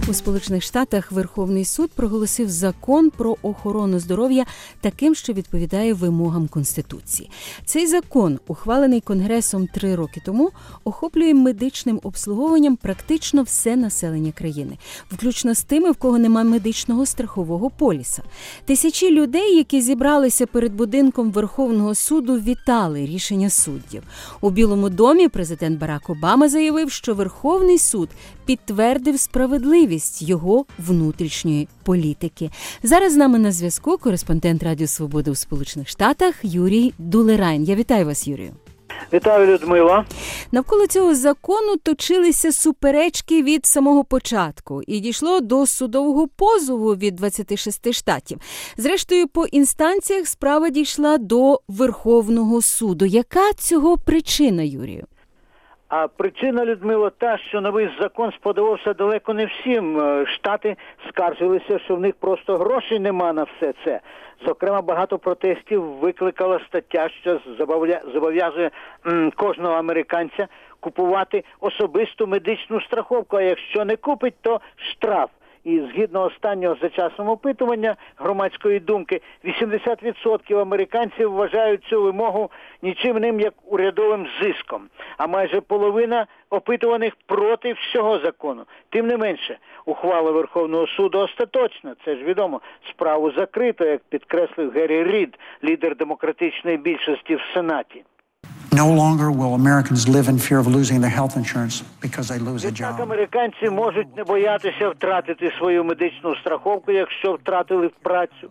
У Сполучених Штатах Верховний суд проголосив закон про охорону здоров'я таким, що відповідає вимогам Конституції. Цей закон, ухвалений Конгресом 3 роки тому, охоплює медичним обслуговуванням практично все населення країни, включно з тими, в кого немає медичного страхового поліса. Тисячі людей, які зібралися перед будинком Верховного суду, вітали рішення суддів. У Білому домі президент Барак Обама заявив, що Верховний суд підтвердив справедливість його внутрішньої політики. Зараз з нами на зв'язку кореспондент Радіо Свобода у Сполучених Штатах Юрій Дулерайн. Я вітаю вас, Юрію. Вітаю, Людмила. Навколо цього закону точилися суперечки від самого початку і дійшло до судового позову від 26 штатів. Зрештою, по інстанціях справа дійшла до Верховного суду. Яка цього причина, Юрію? А причина, Людмила, та, що новий закон сподобався далеко не всім. Штати скаржилися, що в них просто грошей нема на все це. Зокрема, багато протестів викликала стаття, що зобов'язує кожного американця купувати особисту медичну страховку, а якщо не купить, то штраф. І згідно останнього за часом опитування громадської думки, 80% американців вважають цю вимогу нічим іним, як урядовим зиском. А майже половина опитуваних проти всього закону. Тим не менше, ухвала Верховного суду остаточна. Це ж відомо, справу закрито, як підкреслив Геррі Рід, лідер демократичної більшості в Сенаті. No longer will Americans live in fear of losing their health insurance because they lose a job. Так, американці можуть не боятися втратити свою медичну страховку, якщо втратили працю.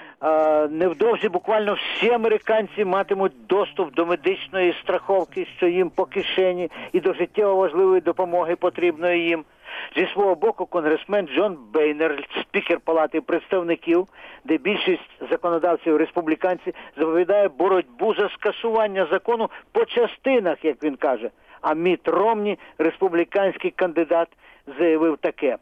Невдовзі буквально всі американці матимуть доступ до медичної страховки, що їм по кишені, і до життєво важливої допомоги, потрібної їм. Зі свого боку, конгресмен Джон Бейнер, спікер Палати представників, де більшість законодавців республіканці, заповідає боротьбу за скасування закону по частинах, як він каже. А Мітт Ромні, республіканський кандидат, заявив таке.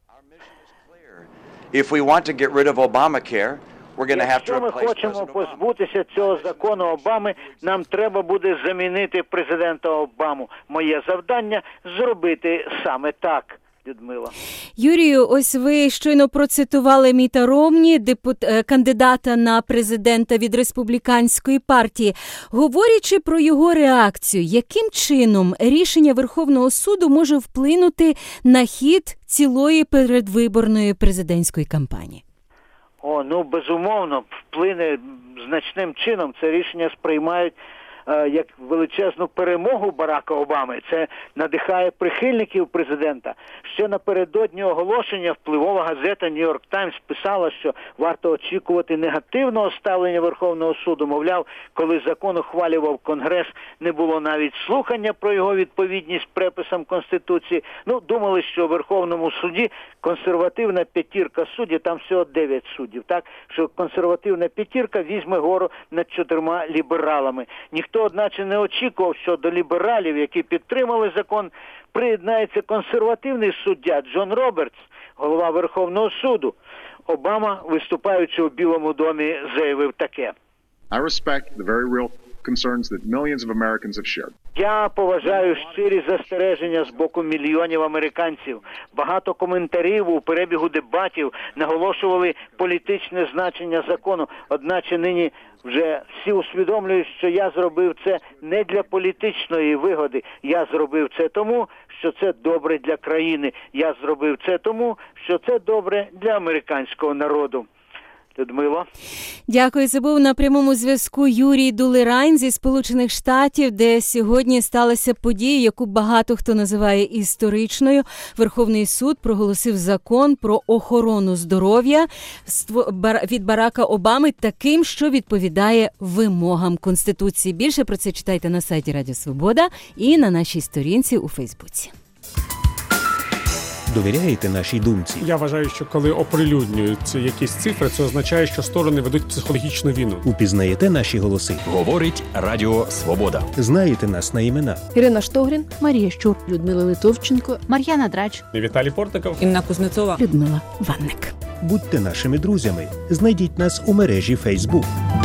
Якщо ми хочемо позбутися цього закону Обами, нам треба буде замінити президента Обаму. Моє завдання – зробити саме так. Людмила. Юрію, ось ви щойно процитували Мітта Ромні, кандидата на президента від республіканської партії. Говорячи про його реакцію, яким чином рішення Верховного суду може вплинути на хід цілої передвиборної президентської кампанії? Безумовно, вплине значним чином. Це рішення сприймають як величезну перемогу Барака Обами. Це надихає прихильників президента. Ще напередодні оголошення впливова газета «Нью-Йорк Таймс» писала, що варто очікувати негативного ставлення Верховного суду. Мовляв, коли закон ухвалював Конгрес, не було навіть слухання про його відповідність приписам Конституції. Думали, що в Верховному суді консервативна п'ятірка суддів, там всього 9 суддів, так, що консервативна п'ятірка візьме гору над 4 лібералами. Ніхто, одначе, не очікував, що до лібералів, які підтримали закон, приєднається консервативний суддя Джон Робертс, голова Верховного суду. Обама, виступаючи у Білому домі, заявив таке. I respect the very real concerns that millions of Americans have shared. Я поважаю щирі застереження з боку мільйонів американців. Багато коментарів у перебігу дебатів наголошували політичне значення закону. Одначе нині вже всі усвідомлюють, що я зробив це не для політичної вигоди. Я зробив це тому, що це добре для країни. Я зробив це тому, що це добре для американського народу. Людмила. Дякую. Це був на прямому зв'язку Юрій Дулерайн зі Сполучених Штатів, де сьогодні сталася подія, яку багато хто називає історичною. Верховний суд проголосив закон про охорону здоров'я від Барака Обами таким, що відповідає вимогам Конституції. Більше про це читайте на сайті Радіо Свобода і на нашій сторінці у Фейсбуці. Довіряєте нашій думці? Я вважаю, що коли оприлюднюють якісь цифри, це означає, що сторони ведуть психологічну війну. Упізнаєте наші голоси? Говорить Радіо Свобода. Знаєте нас на імена? Ірина Штогрін, Марія Щур, Людмила Литовченко, Мар'яна Драч, Віталій Портников, Інна Кузнецова, Людмила Ванник. Будьте нашими друзями. Знайдіть нас у мережі Facebook.